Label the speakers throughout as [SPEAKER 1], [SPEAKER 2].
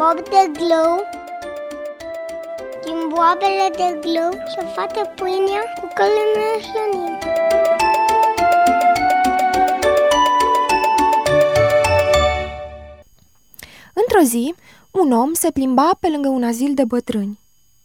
[SPEAKER 1] bob de glou, din boabele de glou, și o fată pâinea cu călănă slănin.
[SPEAKER 2] Într-o zi, un om se plimba pe lângă un azil de bătrâni.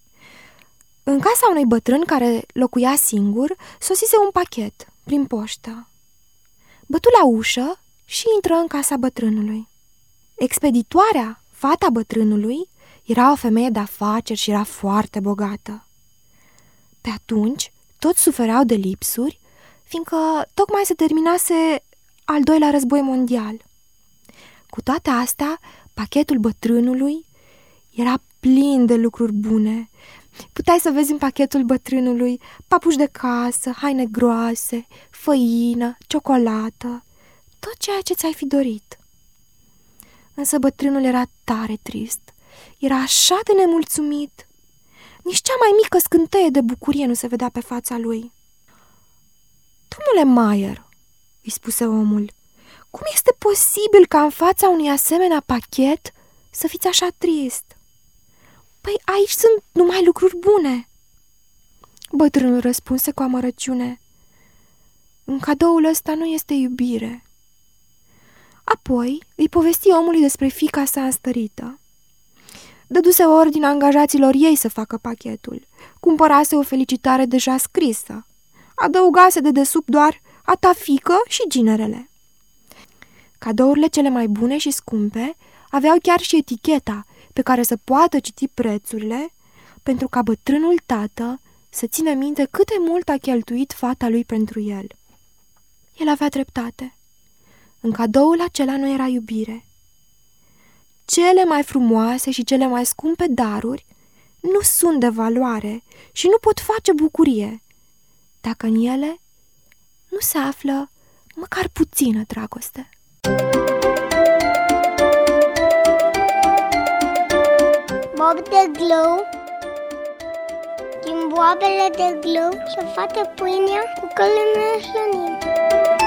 [SPEAKER 2] În casa unui bătrân care locuia singur, sosise un pachet prin poștă. Bătu la ușă și intră în casa bătrânului. Expeditoarea, fata bătrânului, era o femeie de afaceri și era foarte bogată. Pe atunci, toți sufereau de lipsuri, fiindcă tocmai se terminase al doilea război mondial. Cu toate astea, pachetul bătrânului era plin de lucruri bune. Puteai să vezi în pachetul bătrânului papuși de casă, haine groase, făină, ciocolată, tot ceea ce ți-ai fi dorit. Însă bătrânul era tare trist, era așa de nemulțumit. Nici cea mai mică scânteie de bucurie nu se vedea pe fața lui. Domnule Maier, îi spuse omul, cum este posibil ca în fața unui asemenea pachet să fiți așa trist? Păi aici sunt numai lucruri bune. Bătrânul răspunse cu amărăciune, în cadoul ăsta nu este iubire. Apoi îi povesti omului despre fiica sa înstărită. Dăduse ordine angajaților ei să facă pachetul, cumpărase o felicitare deja scrisă, adăugase de desubt doar a ta fiică și ginerele. Cadourile cele mai bune și scumpe aveau chiar și eticheta pe care să poată citi prețurile, pentru ca bătrânul tată să țină minte cât de mult a cheltuit fata lui pentru el. El avea dreptate. În cadoul acela nu era iubire. Cele mai frumoase și cele mai scumpe daruri nu sunt de valoare și nu pot face bucurie, dacă în ele nu se află măcar puțină dragoste.
[SPEAKER 1] Bob de glou, din boabele de glou, și o fată pâinea cu călănă slănin.